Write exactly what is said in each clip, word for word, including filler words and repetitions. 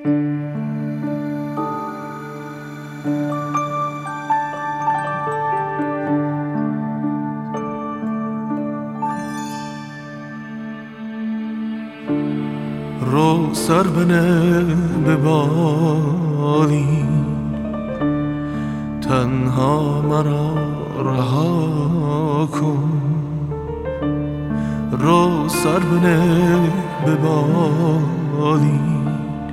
رو سر بنه به بالین، تنها مرا رها کن. رو سر بنه به بالین،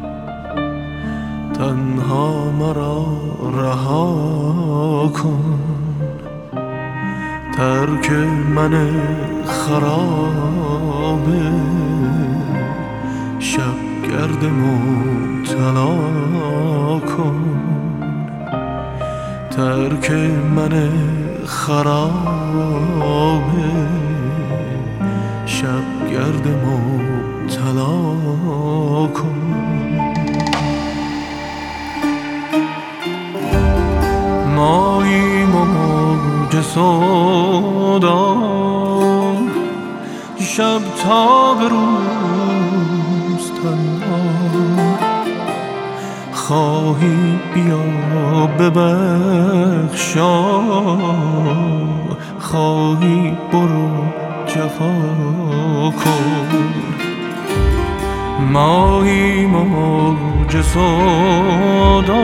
تنها مرا رها کن. ترک من خرابه شب گرد مبتلا کن. ترک من خرابه شب گرد مبتلا کن. ماییم و موج سودا، شب تا به روز تنها. خواهی بیا ببخشا، خواهی برو جفا کن. ماییم و موج سودا،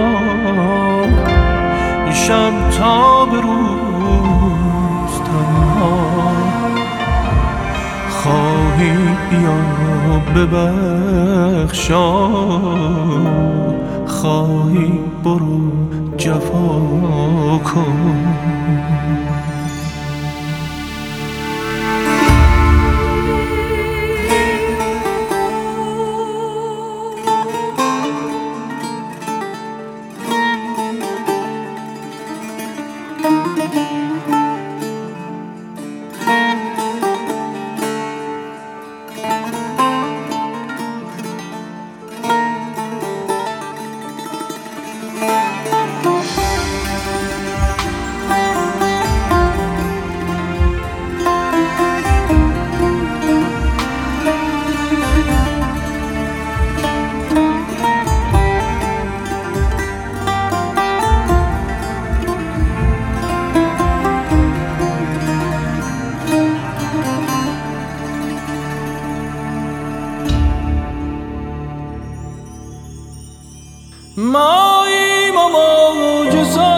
شب تا به روز تنها. خواهی بیا ببخشا، خواهی برو جفا کن. ماییم و موج